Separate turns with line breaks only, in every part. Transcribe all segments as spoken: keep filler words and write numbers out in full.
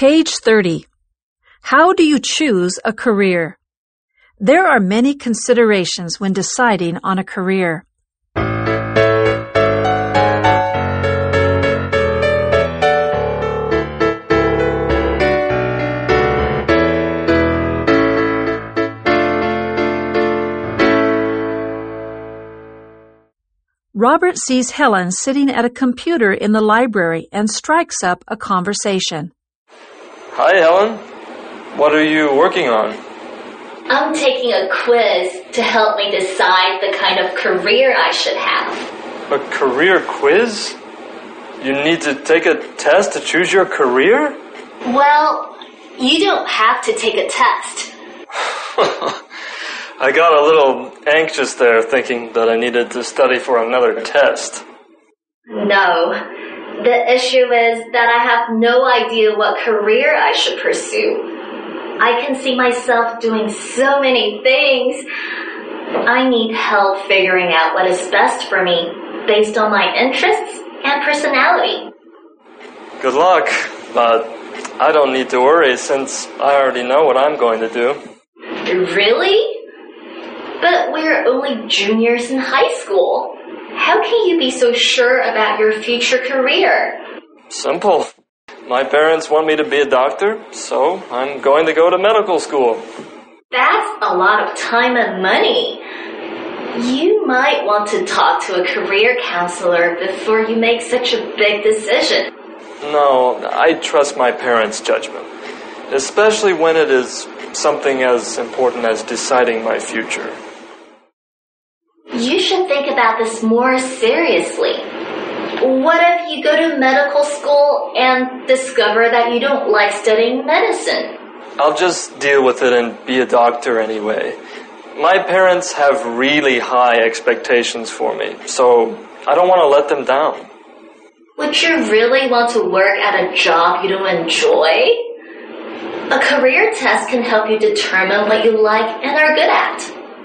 Page thirty. How do you choose a career? There are many considerations when deciding on a career. Robert sees Helen sitting at a computer in the library and strikes up a conversation.
Hi, Helen. What are you working on?
I'm taking a quiz to help me decide the kind of career I should have.
A career quiz? You need to take a test to choose your career?
Well, you don't have to take a test.
I got a little anxious there thinking that I needed to study for another test.
No. The issue is that I have no idea what career I should pursue. I can see myself doing so many things. I need help figuring out what is best for me based on my interests and personality.
Good luck, but I don't need to worry since I already know what I'm going to do.
Really? But we're only juniors in high school. How can you be so sure about your future career?
Simple. My parents want me to be a doctor, so I'm going to go to medical school.
That's a lot of time and money. You might want to talk to a career counselor before you make such a big decision.
No, I trust my parents' judgment, especially when it is something as important as deciding my future.
You should think about this more seriously. What if you go to medical school and discover that you don't like studying medicine?
I'll just deal with it and be a doctor anyway. My parents have really high expectations for me, so I don't want to let them down.
Would you really want to work at a job you don't enjoy? A career test can help you determine what you like and are good at.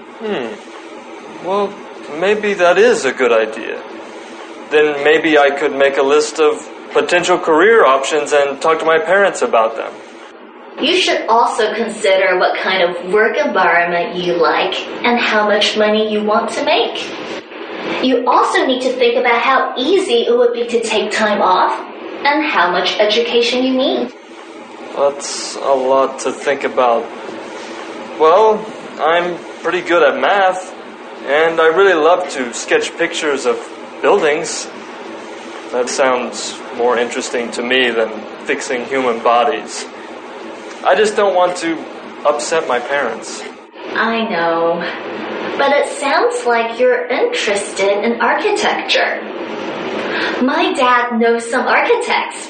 Hmm. Well, maybe that is a good idea. Then maybe I could make a list of potential career options and talk to my parents about them.
You should also consider what kind of work environment you like and how much money you want to make. You also need to think about how easy it would be to take time off and how much education you need.
That's a lot to think about. Well, I'm pretty good at math, and I really love to sketch pictures of buildings. That sounds more interesting to me than fixing human bodies. I just don't want to upset my parents.
I know, but it sounds like you're interested in architecture. My dad knows some architects.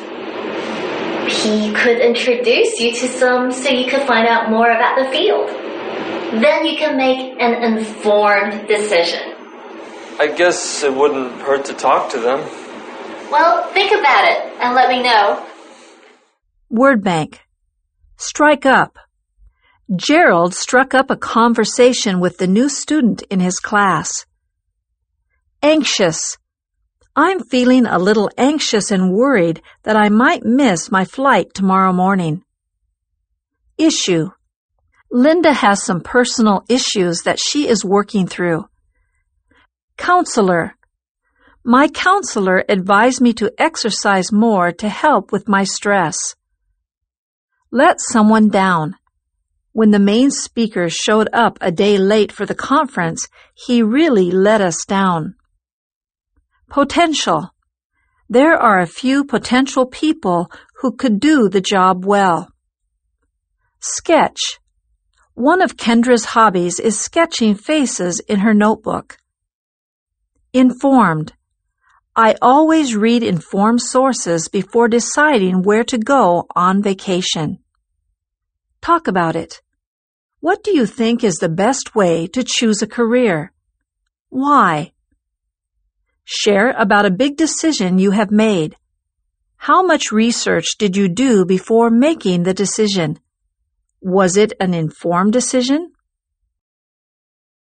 He could introduce you to some so you could find out more about the field. Then you can make an informed decision.
I guess it wouldn't hurt to talk to them.
Well, think about it and let me know.
Word bank. Strike up. Gerald struck up a conversation with the new student in his class. Anxious. I'm feeling a little anxious and worried that I might miss my flight tomorrow morning. Issue. Linda has some personal issues that she is working through. Counselor. My counselor advised me to exercise more to help with my stress. Let someone down. When the main speaker showed up a day late for the conference, he really let us down. Potential. There are a few potential people who could do the job well. Sketch. One of Kendra's hobbies is sketching faces in her notebook. Informed. I always read informed sources before deciding where to go on vacation. Talk about it. What do you think is the best way to choose a career? Why? Share about a big decision you have made. How much research did you do before making the decision? Was it an informed decision?